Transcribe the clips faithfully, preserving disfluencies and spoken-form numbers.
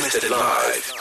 Broadcasted live.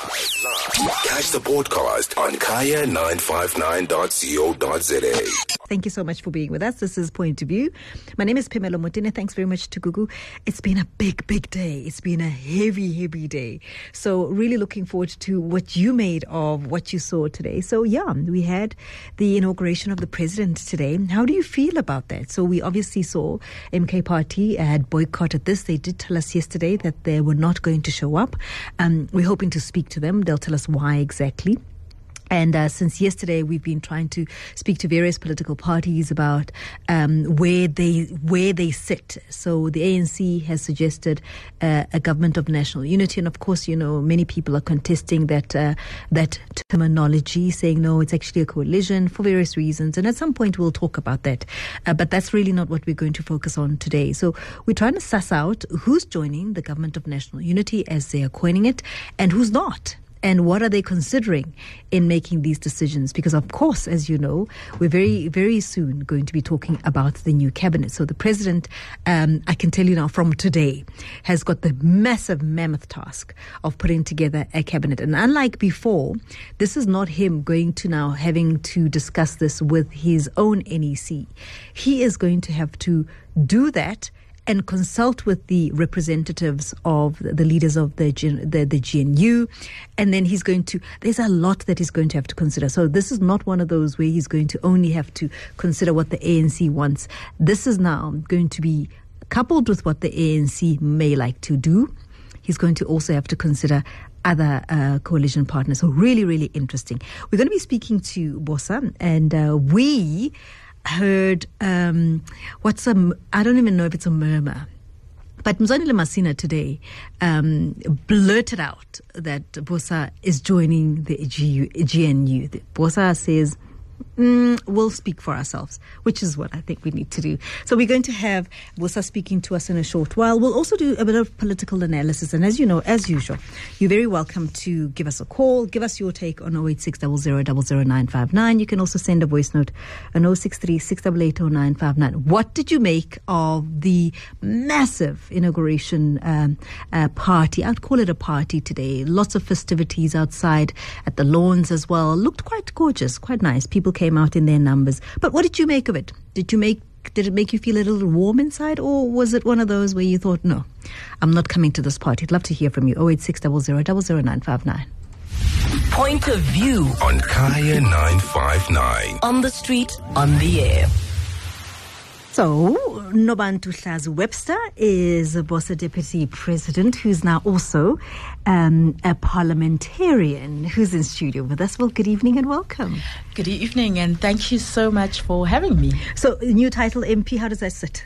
Catch the podcast on kaya nine five nine dot co dot za. Thank you so much for being with us. This is Point of View. My name is Phemelo Motene. Thanks very much to Gugu. It's been a big, big day. It's been a heavy, heavy day. So really looking forward to what you made of what you saw today. So yeah, we had the inauguration of the president today. How do you feel about that? So we obviously saw M K Party had boycotted this. They did tell us yesterday that they were not going to show up. Um, we're hoping to speak to them. They'll tell us why exactly. And uh, since yesterday, we've been trying to speak to various political parties about um, where they where they sit. So the A N C has suggested uh, a government of national unity, and of course, you know, many people are contesting that uh, that terminology, saying no, it's actually a coalition for various reasons. And at some point, we'll talk about that. Uh, but that's really not what we're going to focus on today. So we're trying to suss out who's joining the government of national unity, as they are coining it, and who's not. And what are they considering in making these decisions? Because, of course, as you know, we're very, very soon going to be talking about the new cabinet. So the president, um, I can tell you now from today, has got the massive mammoth task of putting together a cabinet. And unlike before, this is not him going to now having to discuss this with his own N E C. He is going to have to do that and consult with the representatives of the leaders of the, the the G N U, and then he's going to, there's a lot that he's going to have to consider. So this is not one of those where he's going to only have to consider what the A N C wants. This is now going to be coupled with what the A N C may like to do. He's going to also have to consider other uh, coalition partners. So really, really interesting. We're going to be speaking to Bosa, and uh, we... heard um, what's a, I don't even know if it's a murmur, but Mzanele Masina today um, blurted out that Bosa is joining the G N U. Bosa says, mm, we'll speak for ourselves, which is what I think we need to do. So we're going to have Bosa speaking to us in a short while. We'll also do a bit of political analysis. And as you know, as usual, you're very welcome to give us a call. Give us your take on oh eight six, zero zero zero zero nine five nine. You can also send a voice note on oh six three, six eight eight, oh nine five nine. What did you make of the massive inauguration um, uh, party? I'd call it a party today. Lots of festivities outside at the lawns as well. Looked quite gorgeous, quite nice. People came out in their numbers. But what did you make of it? Did you make did it make you feel a little warm inside, or was it one of those where you thought, no, I'm not coming to this party? I'd love to hear from you. oh eight six, zero zero zero zero nine five nine. Point of View on Kaya nine five nine. On the street, on the air. So, Nobantu Hlazi Webster is a Bosa Deputy President, who's now also um, a parliamentarian, who's in studio with us. Well, good evening and welcome. Good evening, and thank you so much for having me. So, new title, M P, how does that sit?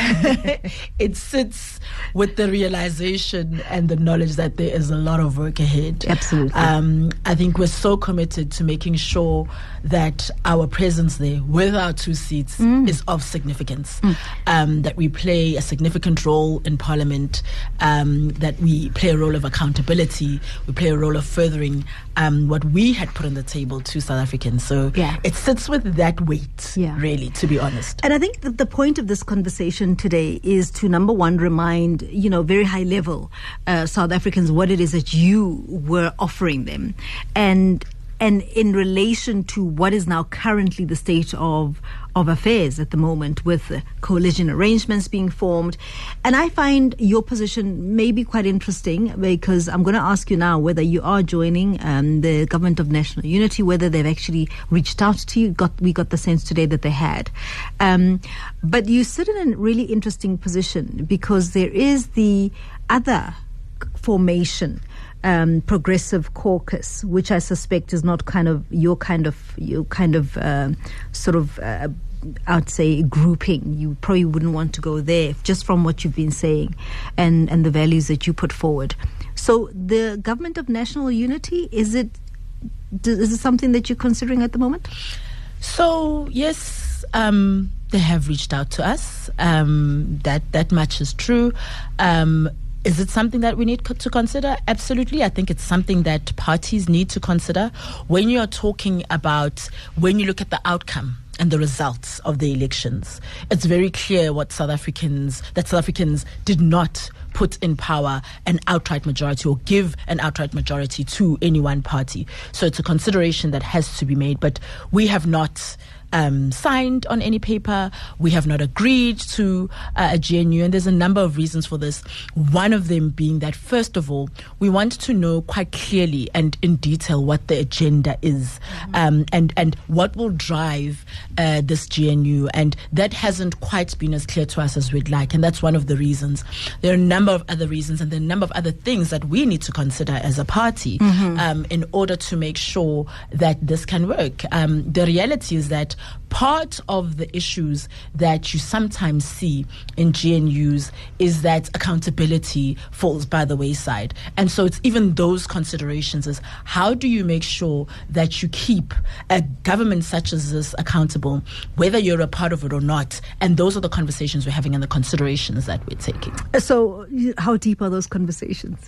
It sits with the realization and the knowledge that there is a lot of work ahead. Absolutely. Um, I think we're so committed to making sure that our presence there with our two seats mm. is of significance, mm. um, that we play a significant role in Parliament, um, that we play a role of accountability, we play a role of furthering um, what we had put on the table to South Africans. So yeah. it sits with that weight, yeah. really, to be honest. And I think that the point of this conversation today is to, number one, remind, you know, very high level uh, South Africans what it is that you were offering them, and and in relation to what is now currently the state of of affairs at the moment, with uh, coalition arrangements being formed. And I find your position may be quite interesting, because I'm going to ask you now whether you are joining um, the Government of National Unity, whether they've actually reached out to you. Got we got the sense today that they had. Um, but you sit in a really interesting position, because there is the other formation, Um, Progressive Caucus, which I suspect is not kind of your kind of your kind of uh, sort of uh, I'd say grouping. You probably wouldn't want to go there, just from what you've been saying and and the values that you put forward. So the Government of National Unity, is it is it something that you're considering at the moment? So yes, um, they have reached out to us. Um, that that much is true. Um, Is it something that we need co- to consider? Absolutely. I think it's something that parties need to consider. When you're talking about, when you look at the outcome and the results of the elections, it's very clear what South Africans, that South Africans did not put in power an outright majority or give an outright majority to any one party. So it's a consideration that has to be made, but we have not Um, signed on any paper. We have not agreed to uh, a G N U, and there's a number of reasons for this. One of them being that, first of all, we want to know quite clearly and in detail what the agenda is, mm-hmm. um, and and what will drive uh, this G N U, and that hasn't quite been as clear to us as we'd like, and that's one of the reasons. There are a number of other reasons, and there are a number of other things that we need to consider as a party mm-hmm. um, in order to make sure that this can work. Um, the reality is that part of the issues that you sometimes see in G N Us is that accountability falls by the wayside. And so it's even those considerations as how do you make sure that you keep a government such as this accountable, whether you're a part of it or not. And those are the conversations we're having and the considerations that we're taking. So how deep are those conversations?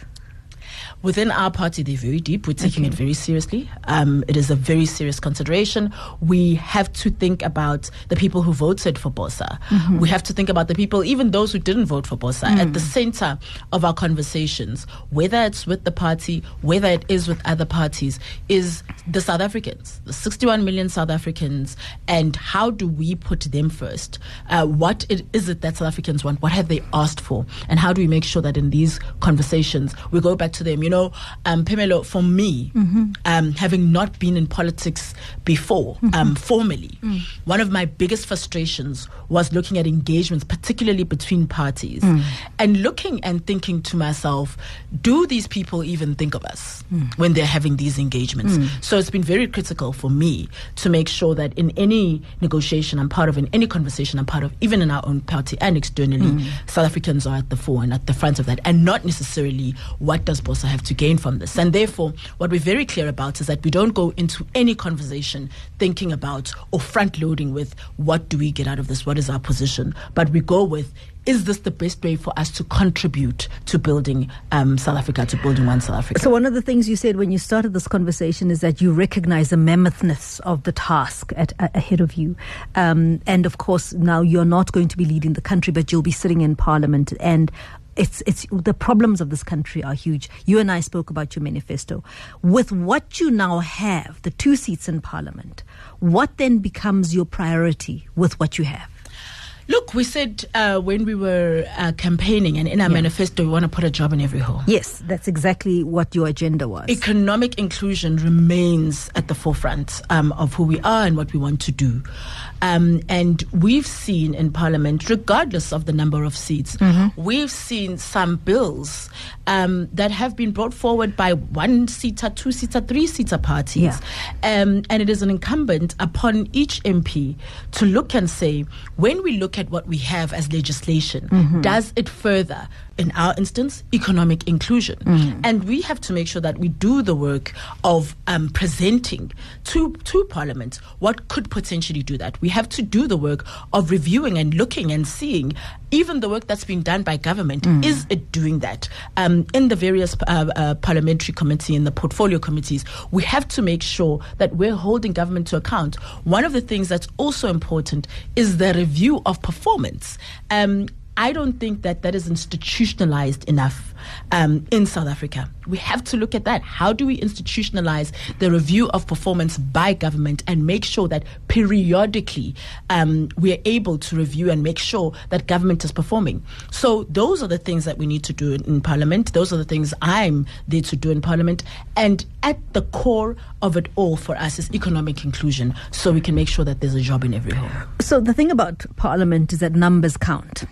Within our party, they're very deep. We're taking okay. it very seriously. Um, it is a very serious consideration. We have to think about the people who voted for Bosa. Mm-hmm. We have to think about the people, even those who didn't vote for Bosa, mm. at the center of our conversations, whether it's with the party, whether it is with other parties, is the South Africans, the sixty-one million South Africans, and how do we put them first? Uh, what it, is it that South Africans want? What have they asked for? And how do we make sure that in these conversations, we go back to them? You know, um, Phemelo, for me, mm-hmm. um, having not been in politics before, mm-hmm. um, formally, mm. one of my biggest frustrations was looking at engagements, particularly between parties, mm. and looking and thinking to myself, do these people even think of us mm. when they're having these engagements? Mm. So it's been very critical for me to make sure that in any negotiation I'm part of, in any conversation I'm part of, even in our own party and externally, mm. South Africans are at the fore and at the front of that, and not necessarily what does Bosa have to gain from this. And therefore, what we're very clear about is that we don't go into any conversation thinking about or front-loading with what do we get out of this, what is our position, but we go with, is this the best way for us to contribute to building um, South Africa, to building one South Africa? So one of the things you said when you started this conversation is that you recognize the mammoothness of the task at, uh, ahead of you. Um, and of course, now you're not going to be leading the country, but you'll be sitting in Parliament, and It's it's the problems of this country are huge. You and I spoke about your manifesto. With what you now have, the two seats in Parliament, what then becomes your priority with what you have? Look, we said uh, when we were uh, campaigning and in our yeah. manifesto, we want to put a job in every home. Yes, that's exactly what your agenda was. Economic inclusion remains at the forefront um, of who we are and what we want to do. Um, and we've seen in Parliament, regardless of the number of seats, mm-hmm. we've seen some bills um, that have been brought forward by one-seater, two-seater, three-seater parties. Yeah. Um, and it is an incumbent upon each M P to look and say, when we look at what we have as legislation, mm-hmm. does it further, in our instance, economic inclusion? Mm. And we have to make sure that we do the work of um, presenting to, to Parliament what could potentially do that. We have to do the work of reviewing and looking and seeing even the work that's being done by government, mm. is it doing that? Um, in the various uh, uh, parliamentary committee and the portfolio committees, we have to make sure that we're holding government to account. One of the things that's also important is the review of performance. Um, I don't think that that is institutionalized enough um, in South Africa. We have to look at that. How do we institutionalize the review of performance by government and make sure that periodically um, we are able to review and make sure that government is performing? So those are the things that we need to do in, in Parliament. Those are the things I'm there to do in Parliament. And at the core of it all for us is economic inclusion, so we can make sure that there's a job in every home. So the thing about Parliament is that numbers count.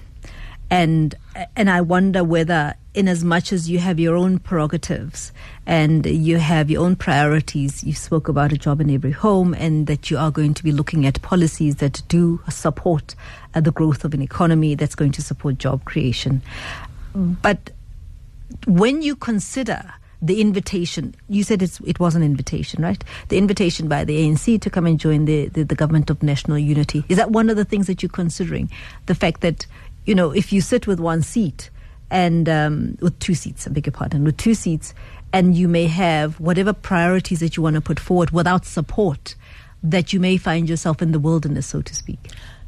And and I wonder whether, in as much as you have your own prerogatives and you have your own priorities, you spoke about a job in every home, and that you are going to be looking at policies that do support uh, the growth of an economy that's going to support job creation. But when you consider the invitation, you said it's, it was an invitation, right? The invitation by the A N C to come and join the, the, the government of national unity. Is that one of the things that you're considering? The fact that, you know, if you sit with one seat and um, with two seats, I beg your pardon, with two seats, and you may have whatever priorities that you want to put forward without support, that you may find yourself in the wilderness, so to speak.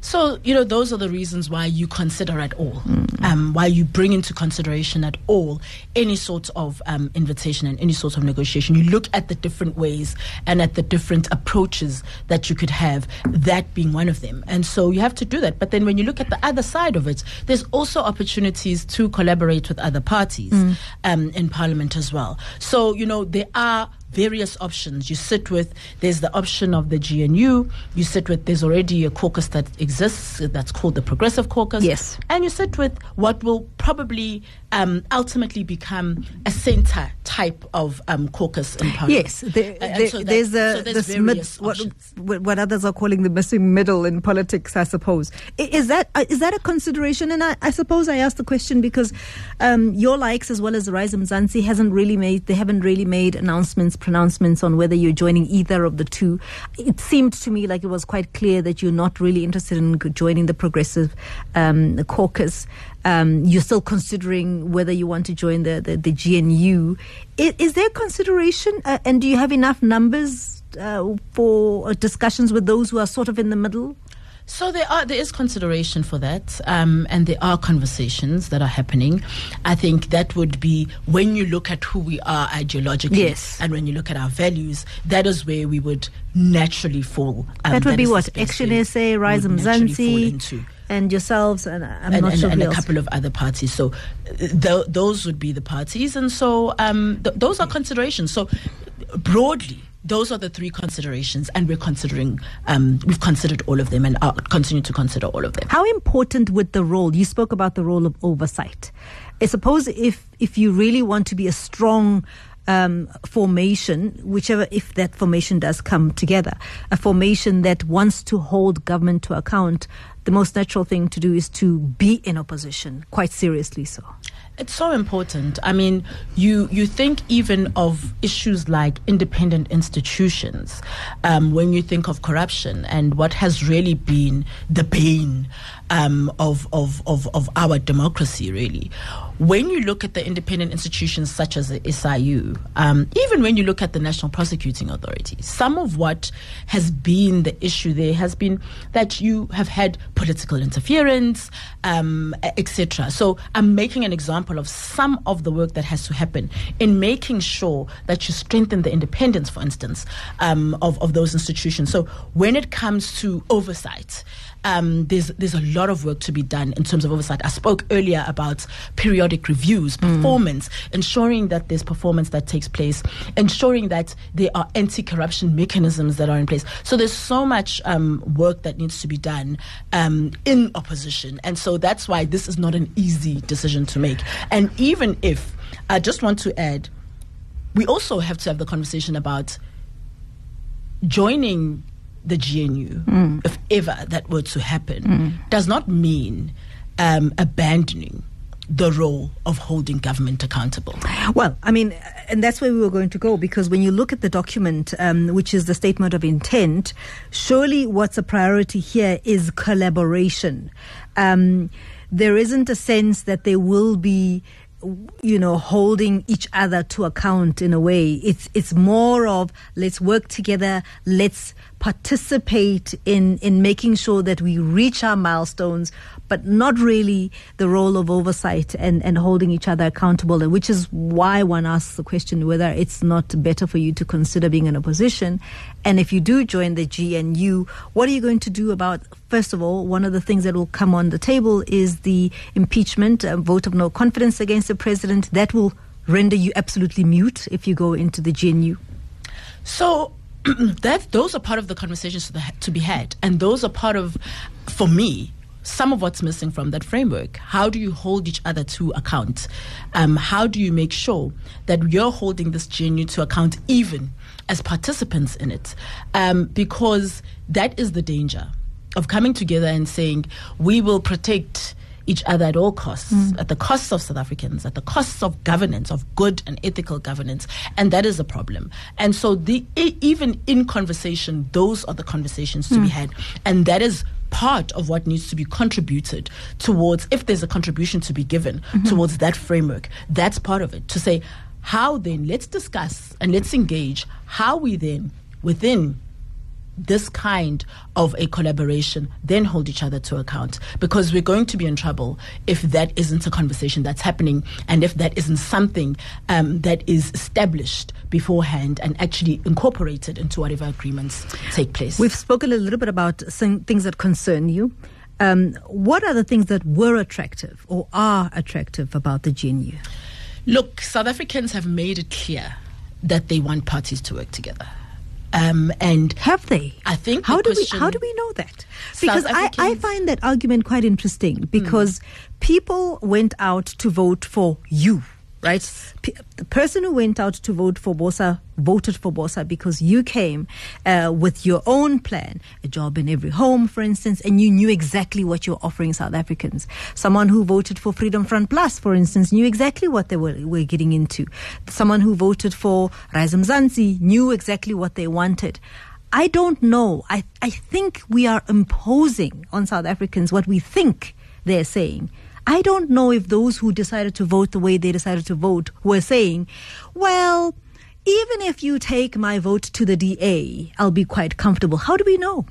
So, you know, those are the reasons why you consider at all, mm. um, why you bring into consideration at all any sort of um, invitation and any sort of negotiation. You look at the different ways and at the different approaches that you could have, that being one of them. And so you have to do that. But then when you look at the other side of it, there's also opportunities to collaborate with other parties mm. um, in Parliament as well. So, you know, there are various options. You sit with, there's the option of the G N U, you sit with, there's already a caucus that exists that's called the Progressive Caucus. Yes. And you sit with what will probably um, ultimately become a centre type of um, caucus in Parliament. Yes. There, there, so that, there's a, so there's this mid, what, what others are calling the missing middle in politics, I suppose. Is that is that a consideration? And I, I suppose I asked the question because um, your likes as well as Rise Mzansi hasn't really made, they haven't really made announcements, pronouncements on whether you're joining either of the two. It seemed to me like it was quite clear that you're not really interested in joining the Progressive um, caucus. Um, you're still considering whether you want to join the, the, the G N U. Is, is there consideration? Uh, and do you have enough numbers uh, for discussions with those who are sort of in the middle? So there are there is consideration for that, um, and there are conversations that are happening. I think that would be when you look at who we are ideologically, yes, and when you look at our values, that is where we would naturally fall. Um, that would that be what Action S A, Rise Mzansi, and yourselves, and I'm and, not and, sure and who a else. couple of other parties. So th- those would be the parties, and so um, th- those are considerations. So broadly, those are the three considerations, and we're considering, um, we've considered all of them and are continue to consider all of them. How important would the role, you spoke about the role of oversight. I suppose if, if you really want to be a strong um, formation, whichever, if that formation does come together, a formation that wants to hold government to account, the most natural thing to do is to be in opposition, quite seriously so. It's so important. I mean, you you think even of issues like independent institutions um, when you think of corruption and what has really been the bane um, of, of, of, of our democracy, really. When you look at the independent institutions such as the S I U, um, even when you look at the National Prosecuting Authority, some of what has been the issue there has been that you have had political interference, um, et cetera. So I'm making an example of some of the work that has to happen in making sure that you strengthen the independence, for instance, um, of, of those institutions. So when it comes to oversight, Um, there's there's a lot of work to be done in terms of oversight. I spoke earlier about periodic reviews, performance, mm. ensuring that there's performance that takes place, ensuring that there are anti-corruption mechanisms that are in place. So there's so much um, work that needs to be done um, in opposition. And so that's why this is not an easy decision to make. And even if, I just want to add, we also have to have the conversation about joining the G N U, mm. if ever that were to happen, mm. does not mean um, abandoning the role of holding government accountable. Well, I mean, and that's where we were going to go, because when you look at the document, um, which is the statement of intent, surely what's a priority here is collaboration. Um, there isn't a sense that there will be, you know, holding each other to account in a way. It's it's more of let's work together, let's participate in, in making sure that we reach our milestones, but not really the role of oversight and, and holding each other accountable, which is why one asks the question whether it's not better for you to consider being in opposition. And if you do join the G N U, what are you going to do about, first of all, one of the things that will come on the table is the impeachment, a vote of no confidence against the president. That will render you absolutely mute if you go into the G N U. So that those are part of the conversations to, the, to be had, and those are part of, for me, some of what's missing from that framework. How do you hold each other to account? Um, how do you make sure that you're holding this G N U to account even as participants in it? Um, because that is the danger of coming together and saying we will protect each other at all costs, mm. at the costs of South Africans, at the costs of governance, of good and ethical governance. And that is a problem. And so the e- even in conversation, those are the conversations to mm. be had. And that is part of what needs to be contributed towards, if there's a contribution to be given mm-hmm. towards that framework. That's part of it. To say, how then, let's discuss and let's engage how we then, within this kind of a collaboration, then hold each other to account, because we're going to be in trouble if that isn't a conversation that's happening, and if that isn't something um, that is established beforehand and actually incorporated into whatever agreements take place. We've spoken a little bit about some things that concern you. Um, what are the things that were attractive or are attractive about the G N U? Look, South Africans have made it clear that they want parties to work together. Um, and have they? I think. How do we? How do we know that? Because I, I find that argument quite interesting. Because mm. people went out to vote for you, right? P- the person who went out to vote for Bosa voted for Bosa because you came uh, with your own plan, a job in every home, for instance, and you knew exactly what you're offering South Africans. Someone who voted for Freedom Front Plus, for instance, knew exactly what they were, were getting into. Someone who voted for Rise Mzansi knew exactly what they wanted. I don't know. I, I think we are imposing on South Africans what we think they're saying. I don't know if those who decided to vote the way they decided to vote were saying, well, even if you take my vote to the D A, I'll be quite comfortable. How do we know?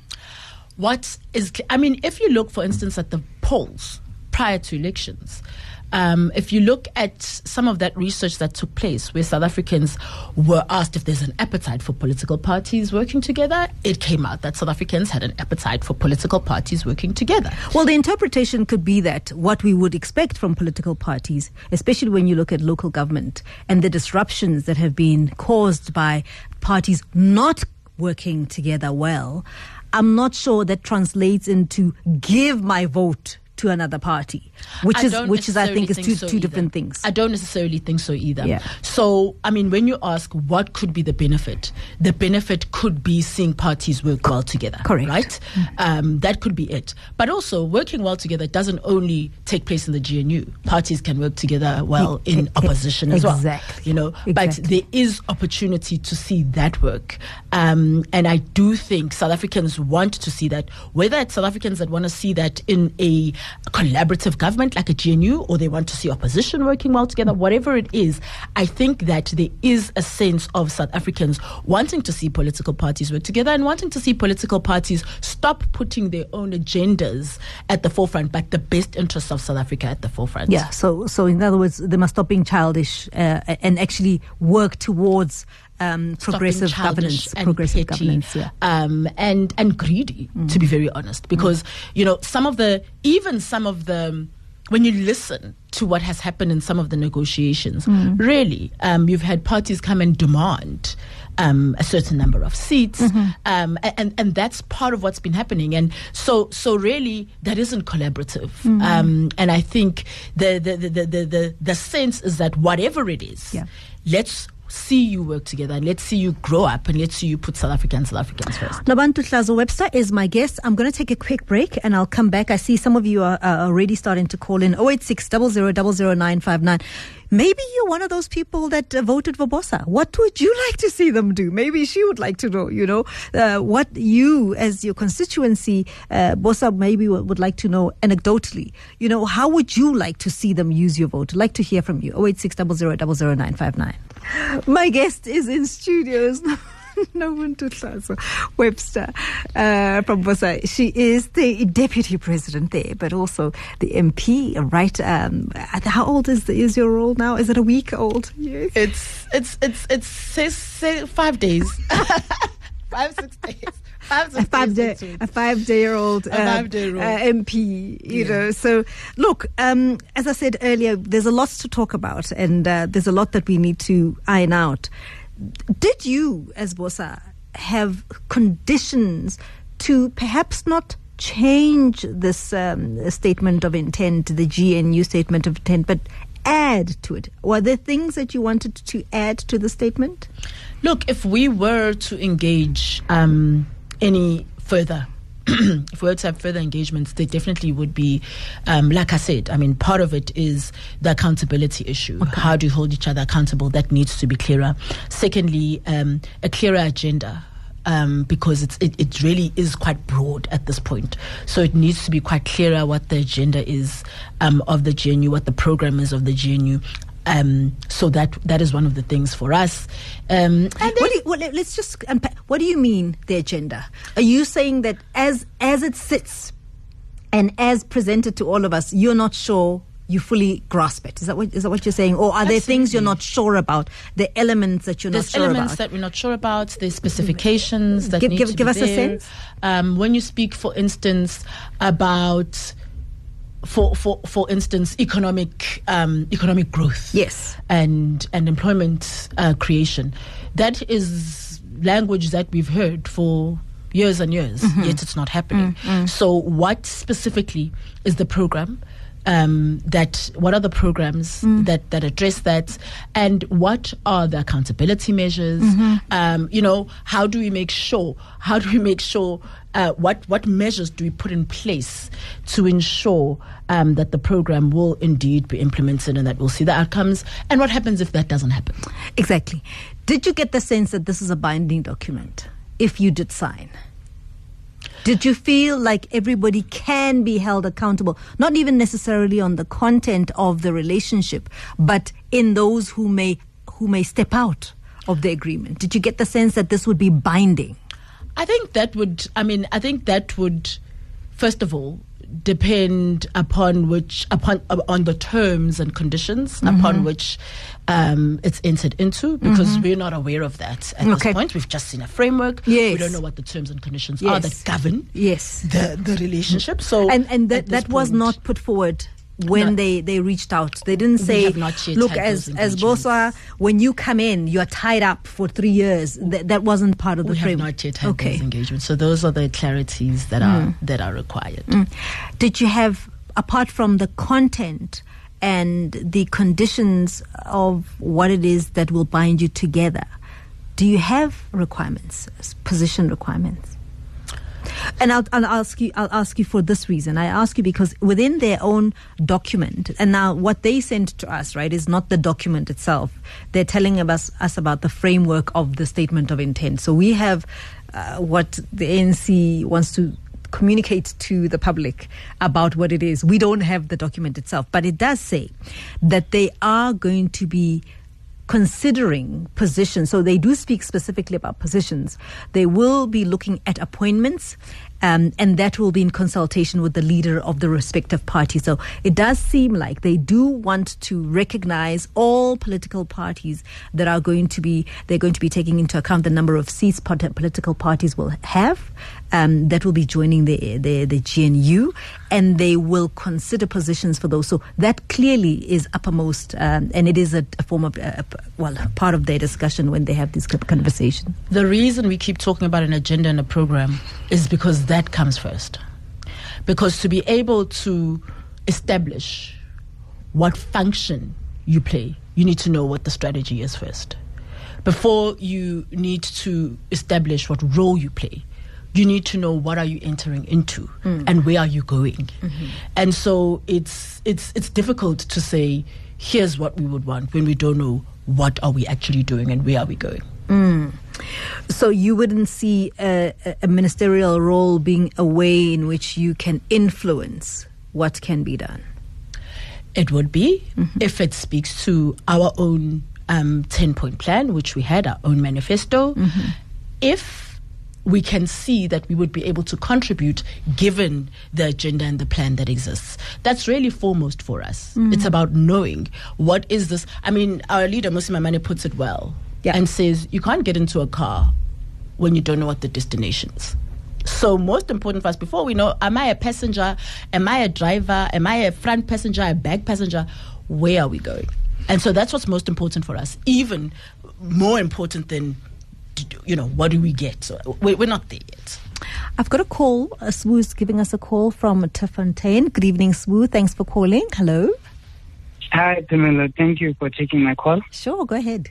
What is, I mean, if you look, for instance, at the polls prior to elections, Um, if you look at some of that research that took place where South Africans were asked if there's an appetite for political parties working together, it came out that South Africans had an appetite for political parties working together. Well, the interpretation could be that what we would expect from political parties, especially when you look at local government and the disruptions that have been caused by parties not working together well, I'm not sure that translates into give my vote to another party, which I is which is I think is two so two either. different things. I don't necessarily think so either. Yeah. So, I mean, when you ask what could be the benefit, the benefit could be seeing parties work well together. Correct. Right? Mm-hmm. Um, that could be it. But also, working well together doesn't only take place in the G N U. Parties can work together well it, in it, opposition it, as well. Exactly. You know, exactly. But there is opportunity to see that work. Um, and I do think South Africans want to see that, whether it's South Africans that want to see that in a collaborative government like a G N U, or they want to see opposition working well together, whatever it is, I think that there is a sense of South Africans wanting to see political parties work together and wanting to see political parties stop putting their own agendas at the forefront, but the best interests of South Africa at the forefront. Yeah, so so in other words, they must stop being childish uh, and actually work towards Um, progressive governance, and progressive petty, governance, yeah, um, and and greedy, mm. to be very honest, because mm. you know some of the even some of the when you listen to what has happened in some of the negotiations, mm. really, um, you've had parties come and demand um, a certain number of seats, mm-hmm. um, and and that's part of what's been happening, and so so really that isn't collaborative, mm-hmm. um, and I think the the the the the, the, the sense is that whatever it is, yeah. let's see you work together, and let's see you grow up, and let's see you put South Africa and South Africans first. Nobantu Hlazo Webster is my guest. I'm going to take a quick break and I'll come back. I see some of you are uh, already starting to call in oh eight six, zero zero zero zero nine five nine. Maybe you're one of those people that uh, voted for Bosa. What would you like to see them do? Maybe she would like to know, you know, uh, what you as your constituency, uh, Bosa maybe w- would like to know anecdotally. You know, how would you like to see them use your vote? I'd like to hear from you. oh eight six, zero zero zero zero nine five nine. My guest is in studios. Nobantu Hlazo Webster uh, from Bosa. She is the deputy president there, but also the M P, right? Um, how old is the, is your role now? Is it a week old? Yes. It's it's it's it's six, six, five days, five six days. Five, a five day, a five day old, uh, five day uh, M P, you yeah. know. So, look, um, as I said earlier, there's a lot to talk about, and uh, there's a lot that we need to iron out. Did you, as Bosa, have conditions to perhaps not change this um, statement of intent, the G N U statement of intent, but add to it? Were there things that you wanted to add to the statement? Look, if we were to engage um, any further, if we were to have further engagements, there definitely would be, um, like I said, I mean, part of it is the accountability issue. Okay. How do you hold each other accountable? That needs to be clearer. Secondly, um, a clearer agenda. Um, because it's, it, it really is quite broad at this point. So it needs to be quite clearer what the agenda is um, of the G N U, what the program is of the G N U. Um, so that that is one of the things for us. Um, and what do you, well, let's just unpack. What do you mean the agenda? Are you saying that as as it sits and as presented to all of us, you're not sure you fully grasp it? Is that what is that what you're saying, or are Absolutely. there things you're not sure about? The elements that you're There's not sure about. There's elements that we're not sure about. There's specifications that give, need give, to give be us there. a sense. Um, when you speak, for instance, about For, for for instance, economic um, economic growth, yes, and and employment uh, creation, that is language that we've heard for years and years. Mm-hmm. Yet it's not happening. Mm-hmm. So, what specifically is the program? Um, that what are the programs mm. that, that address that, and what are the accountability measures? Mm-hmm. Um, you know, how do we make sure? How do we make sure? Uh, what what measures do we put in place to ensure um, that the program will indeed be implemented and that we'll see the outcomes? And what happens if that doesn't happen? Exactly. Did you get the sense that this is a binding document? If you did sign. Did you feel like everybody can be held accountable, not even necessarily on the content of the relationship, but in those who may who may step out of the agreement? Did you get the sense that this would be binding? I think that would, I mean, I think that would, first of all, depend upon which, upon, uh, on the terms and conditions mm-hmm. upon which um, it's entered into, because mm-hmm. we're not aware of that at okay. this point. We've just seen a framework. Yes. We don't know what the terms and conditions yes. are that govern yes. the, the relationship. So, and, and that, that point, was not put forward when no, they, they reached out. They didn't say, look, as as BOSWA, when you come in, you're tied up for three years. Th- that wasn't part of the we framework. We have not yet had okay. those engagements. So those are the clarities that mm. are that are required. Mm. Did you have, apart from the content and the conditions of what it is that will bind you together, do you have requirements, position requirements? And I'll, I'll ask you. I'll ask you for this reason. I ask you because within their own document, and now what they sent to us, right, is not the document itself. They're telling us us about the framework of the statement of intent. So we have uh, what the A N C wants to communicate to the public about what it is. We don't have the document itself, but it does say that they are going to be considering positions. So they do speak specifically about positions. They will be looking at appointments, um, and that will be in consultation with the leader of the respective party. So it does seem like they do want to recognize all political parties that are going to be, they're going to be taking into account the number of seats political parties will have, um, that will be joining the, the, the G N U, and they will consider positions for those. So that clearly is uppermost, um, and it is a, a form of, uh, well, part of their discussion when they have this conversation. The reason we keep talking about an agenda and a program is because that comes first. Because to be able to establish what function you play, you need to know what the strategy is first. Before you need to establish what role you play, you need to know what are you entering into mm. and where are you going. Mm-hmm. And so it's it's it's difficult to say, here's what we would want, when we don't know what are we actually doing and where are we going. Mm. So you wouldn't see a, a ministerial role being a way in which you can influence what can be done? It would be, mm-hmm. if it speaks to our own um, ten-point plan, which we had, our own manifesto. Mm-hmm. If we can see that we would be able to contribute given the agenda and the plan that exists. That's really foremost for us. Mm-hmm. It's about knowing what is this. I mean, our leader, Mmusi Maimane, puts it well yeah. and says, you can't get into a car when you don't know what the destination is. So most important for us, before we know, am I a passenger? Am I a driver? Am I a front passenger, a back passenger? Where are we going? And so that's what's most important for us, even more important than, you know, what do we get? So we're not there yet. I've got a call. Uh, Swoo's giving us a call from Tefontein. Good evening, Swoo. Thanks for calling. Hello. Hi, Pamela. Thank you for taking my call. Sure, go ahead.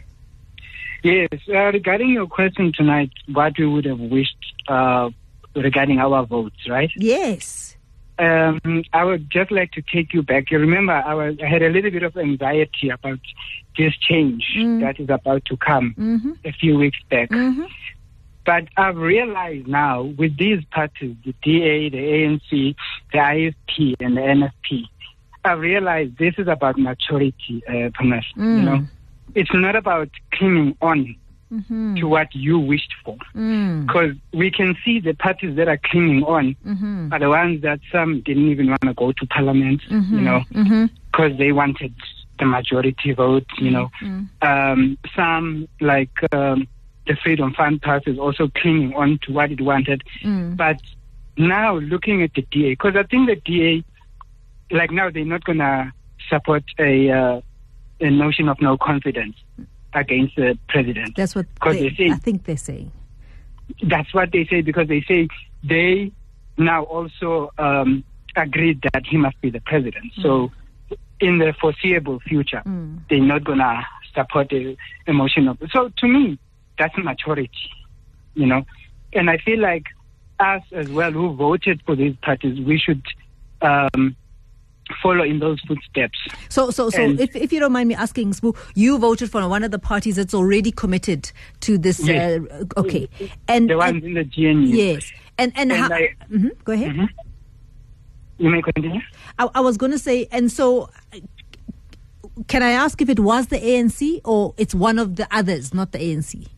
Yes, uh, regarding your question tonight, what we would have wished uh, regarding our votes, right? Yes. Um, I would just like to take you back. You remember, I, was, I had a little bit of anxiety about this change mm. that is about to come mm-hmm. a few weeks back. Mm-hmm. But I've realized now with these parties, the D A, the A N C, the I F P, and the N F P, I realized this is about maturity, uh, Thomas. Mm. You know, it's not about clinging on mm-hmm. to what you wished for. Because mm. we can see the parties that are clinging on mm-hmm. are the ones that some didn't even want to go to parliament, mm-hmm. you know, because mm-hmm. they wanted the majority vote, you know. Mm-hmm. Um, some, like um, the Freedom Fund Party, is also clinging on to what it wanted. Mm. But now looking at the D A, because I think the D A, like now, they're not going to support a, uh, a notion of no confidence against the president. That's what they, they say, I think they say. That's what they say, because they say they now also um, agreed that he must be the president. Mm. So in the foreseeable future, mm. they're not going to support a, a motion of... So to me, that's maturity, you know. And I feel like us as well, who voted for these parties, we should um, follow in those footsteps. So, so, so, and if, if you don't mind me asking, Sbu, you voted for one of the parties that's already committed to this. Yes. Uh, okay, and the ones and, in the G N U. Yes, and and, and how? I, mm-hmm, go ahead. Mm-hmm. You may continue. I, I was going to say, and so, can I ask if it was the A N C or it's one of the others, not the A N C?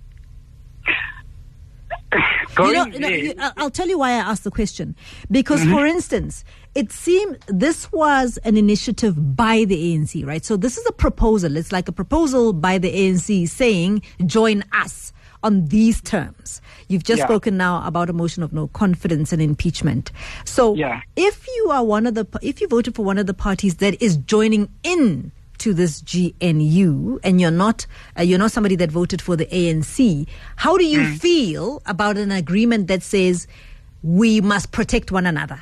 You know, you know, you, I'll tell you why I asked the question. Because, mm-hmm. for instance, it seemed this was an initiative by the A N C, right? So this is a proposal. It's like a proposal by the A N C saying, join us on these terms. You've just yeah. spoken now about a motion of no confidence and impeachment. So yeah. if you are one of the, if you voted for one of the parties that is joining in to this G N U, and you're not uh, you're not somebody that voted for the A N C, how do you mm. feel about an agreement that says we must protect one another?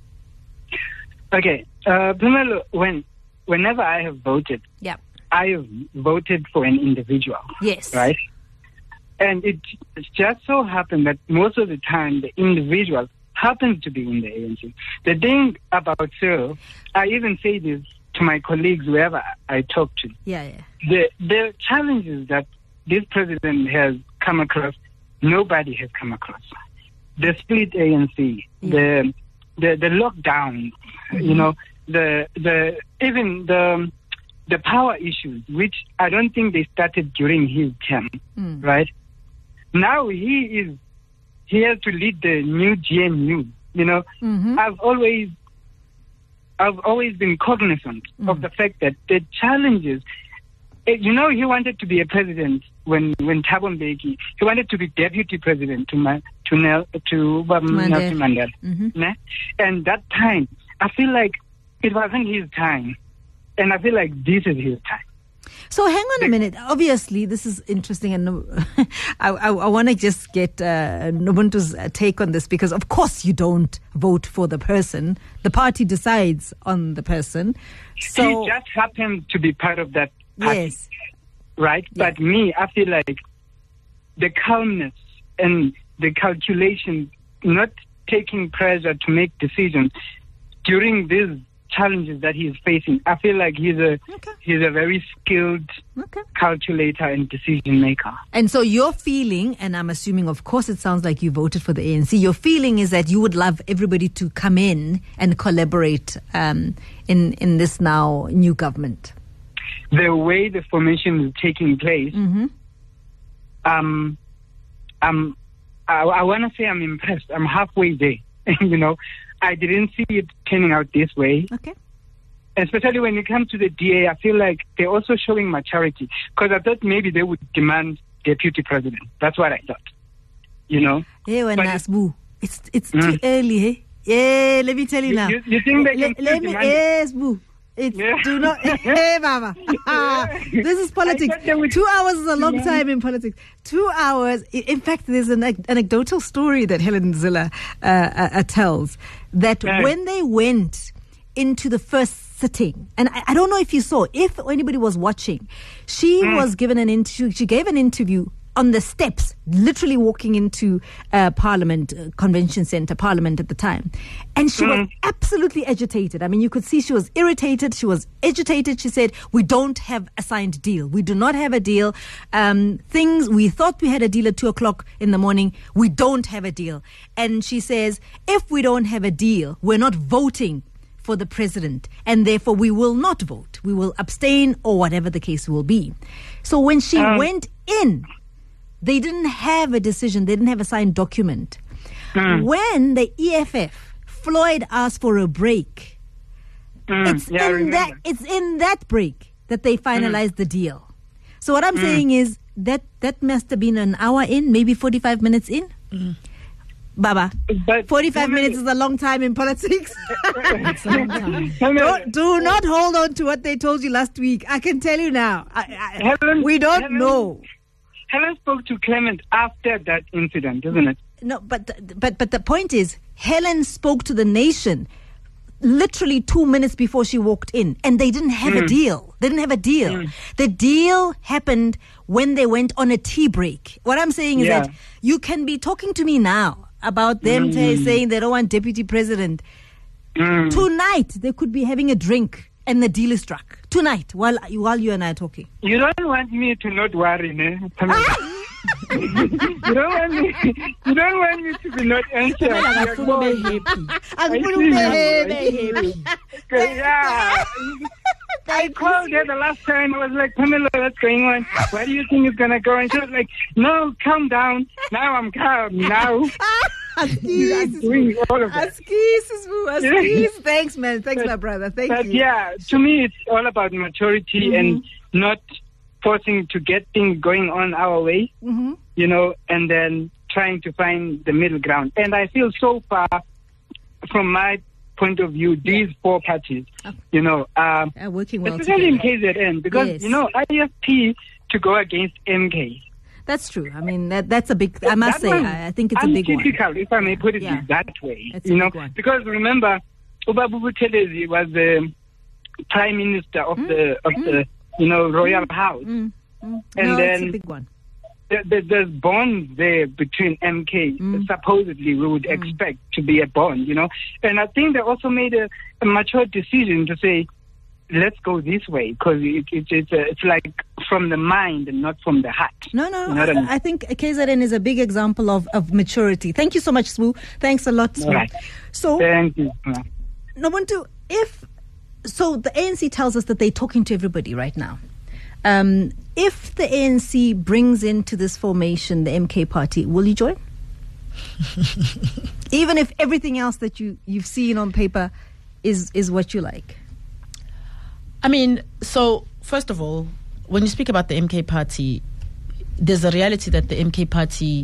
Okay, uh, when whenever I have voted, yeah. I have voted for an individual. Yes, right, and it just so happened that most of the time the individual happens to be in the A N C. The thing about Cyril, I even say this to my colleagues, whoever I talk to. Yeah, yeah. The the challenges that this president has come across, nobody has come across. The split A N C, yeah. the the the lockdown, mm-hmm. you know, the the even the the power issues, which I don't think they started during his term, mm. right? Now he is he has to lead the new G N U. You know, mm-hmm. I've always I've always been cognizant mm. of the fact that the challenges, you know, he wanted to be a president when when Thabo Mbeki, he wanted to be deputy president to Ma, to Nel, to um, Nelson Mandela, mm-hmm. and that time I feel like it wasn't his time, and I feel like this is his time. So hang on a minute. Obviously, this is interesting, and I, I, I want to just get uh, Nobuntu's take on this, because of course you don't vote for the person; the party decides on the person. So he just happened to be part of that party, yes, right? Yeah. But me, I feel like the calmness and the calculation, not taking pressure to make decisions during this challenges that he is facing. I feel like he's a okay. he's a very skilled okay. calculator and decision maker. And so your feeling, and I'm assuming, of course, it sounds like you voted for the A N C. Your feeling is that you would love everybody to come in and collaborate um, in in this now new government. The way the formation is taking place, mm-hmm. um, um, I, I want to say I'm impressed. I'm halfway there. You know. I didn't see it turning out this way. Okay. Especially when it comes to the D A, I feel like they're also showing maturity. Because I thought maybe they would demand deputy president. That's what I thought. You know? Hey, when Nasbu, it's it's mm. too early, hey? Yeah, let me tell you, you now. You, you think they can let, let me, yes, boo. It's yeah. do not. Hey, Mama. This is politics. Two hours is a long yeah. time in politics. Two hours. In fact, there's an anecdotal story that Helen Zille uh, uh, tells that yeah. when they went into the first sitting, and I, I don't know if you saw, if anybody was watching, she mm. was given an interview. She gave an interview on the steps, literally walking into uh, Parliament, uh, Convention Centre, Parliament at the time. And she mm. was absolutely agitated. I mean, you could see she was irritated. She was agitated. She said, we don't have a signed deal. We do not have a deal. Um, things, we thought we had a deal at two o'clock in the morning. We don't have a deal. And she says, if we don't have a deal, we're not voting for the president, and therefore we will not vote. We will abstain, or whatever the case will be. So when she um, went in, they didn't have a decision. They didn't have a signed document. Mm. When the E F F, Floyd asked for a break, mm. it's yeah, in that it's in that break that they finalized mm. the deal. So what I'm mm. saying is that that must have been an hour in, maybe forty-five minutes in. Mm. Baba, but forty-five minutes is a long time in politics. It's a long time. Don't, do not hold on to what they told you last week. I can tell you now. I, I, Helen, we don't Helen, know. Helen spoke to Clement after that incident, isn't it? No, but but but the point is, Helen spoke to the nation literally two minutes before she walked in, and they didn't have mm. a deal. They didn't have a deal. Mm. The deal happened when they went on a tea break. What I'm saying is yeah. that you can be talking to me now about them mm. saying they don't want deputy president. Mm. Tonight, they could be having a drink and the deal is struck. Tonight, while while you and I are talking. You don't want me to not worry, ne? you don't want me. You don't want me to be not anxious. I'm going to be happy. I'm going to be happy. Yeah. I called her the last time. I was like, Pamela, what's going on? Why do you think it's going to go? And she was like, no, calm down. Now I'm calm. Now. Askis, doing all of that. Askis, Askis. Thanks, man. Thanks, but, my brother. Thank but you. Yeah, to me, it's all about maturity mm-hmm. and not forcing to get things going on our way, mm-hmm. you know, and then trying to find the middle ground. And I feel so far, from my point of view, these four parties, oh. you know, um, are working well especially together. in K Z N, because, yes. you know, I F P to go against M K. That's true. I mean, that that's a big, I must say, I, I think it's a big one. Untypical, if I may put it yeah. that way. That's you a know, big one. Because remember, Ubabubu Telezi was the prime minister of mm. the, of mm. the, you know, royal mm. house. Mm. Mm. And no, then it's a big one. Th- th- there's bonds there between M K. Mm. Supposedly, we would mm. expect to be a bond, you know. And I think they also made a, a mature decision to say, let's go this way, because it, it, it's a, it's like from the mind and not from the heart. No, no, you know I, I, mean? I think K Z N is a big example of, of maturity. Thank you so much, Swu. Thanks a lot, Swu. Right. So, thank you. Nobuntu, if so, the A N C tells us that they're talking to everybody right now. Um, if the A N C brings into this formation the M K party, will you join? Even if everything else that you, you've seen on paper is is what you like? I mean, so first of all, when you speak about the M K party, there's a reality that the M K party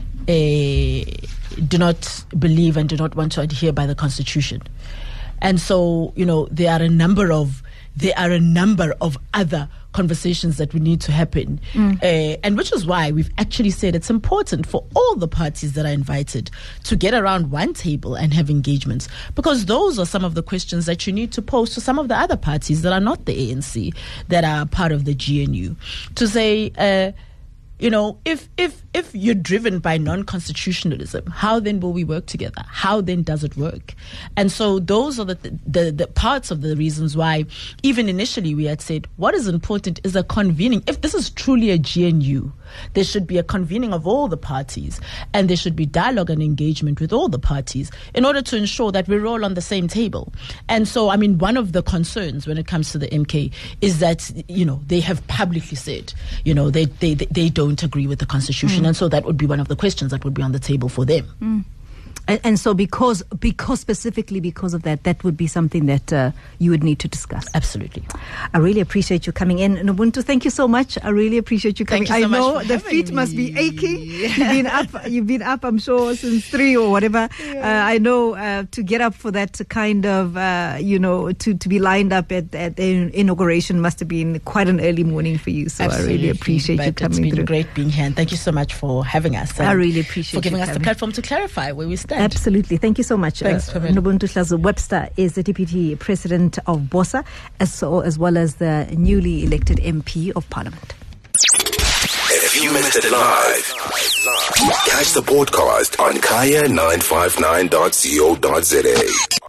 uh, do not believe and do not want to adhere by the constitution. And so, you know, there are a number of there are a number of other conversations that we need to happen. Mm. Uh, and which is why we've actually said it's important for all the parties that are invited to get around one table and have engagements, because those are some of the questions that you need to pose to some of the other parties that are not the A N C, that are part of the G N U, to say, uh, you know, if if if you're driven by non-constitutionalism, how then will we work together? How then does it work? And so those are the, the the parts of the reasons why, even initially, we had said what is important is a convening. If this is truly a G N U, there should be a convening of all the parties, and there should be dialogue and engagement with all the parties in order to ensure that we're all on the same table. And so, I mean, one of the concerns when it comes to the M K is that, you know, they have publicly said, you know, they they they don't don't agree with the constitution, mm. and so that would be one of the questions that would be on the table for them. Mm. And, and so, because because specifically because of that, that would be something that uh, you would need to discuss. Absolutely. I really appreciate you coming in, Nobuntu. Thank you so much. I really appreciate you coming. Thank you so I know much the feet me. must be aching. You've been up. You've been up. I'm sure since three or whatever. Yeah. Uh, I know uh, to get up for that kind of uh, you know to, to be lined up at, at the inauguration must have been quite an early morning for you. So Absolutely. I really appreciate but you coming It's been through. great being here, and thank you so much for having us. I really appreciate for giving you us coming. the platform to clarify where we stand. Absolutely. Thank you so much. Thanks, uh, Nobuntu Hlazo Webster is the Deputy President of BOSA, as, so, as well as the newly elected M P of Parliament. If you missed it live, catch the podcast on kaya nine five nine dot co dot za.